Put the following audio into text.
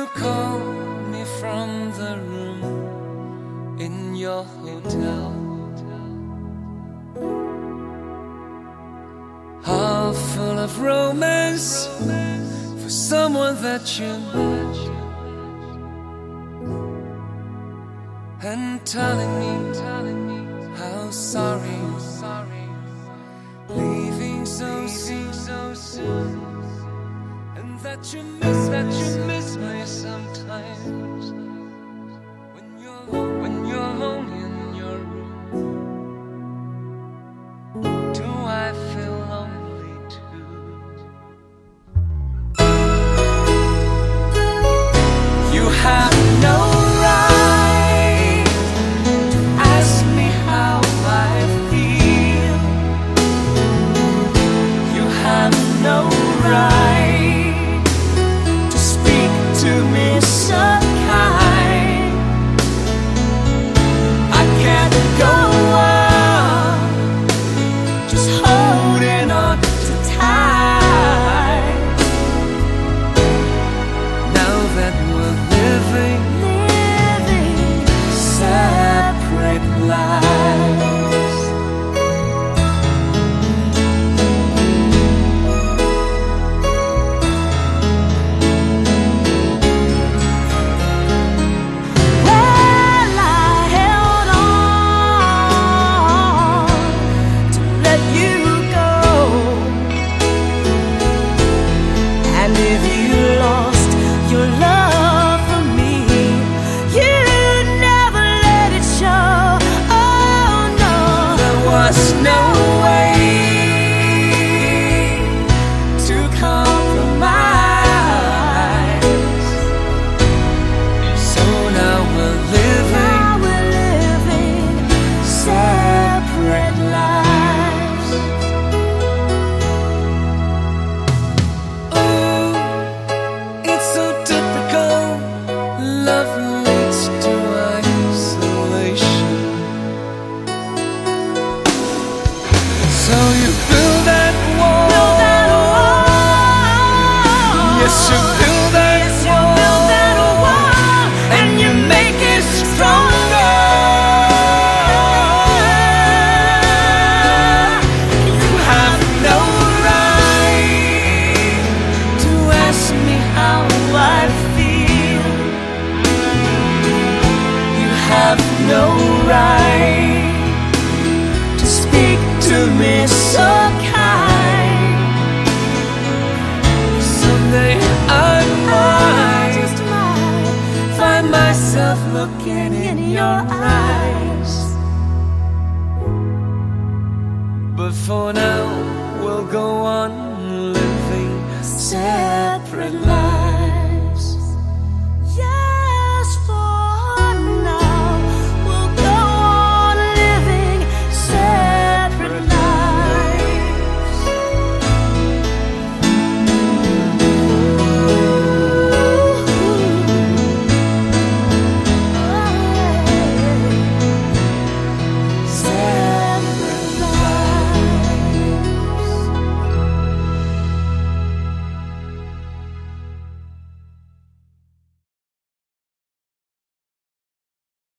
You called me from the room in your hotel, half full of romance for someone that you loved, and telling me how sorry leaving so soon, and that you miss me sometimes when you're lonely in your room. Do I feel lonely too? You have no right to ask me how I feel. You have no right to speak to me so kind. I can't go on just holding on too tight. Now that we're living separate lives. Well, I held on to let you go, and if you lost your love for me, you never let it show. Oh no, There was no way to compromise, so now we're living now we're living separate lives. Ooh, it's so typical. Love leads to isolation. So you build that wall. Build that wall. Yes, you build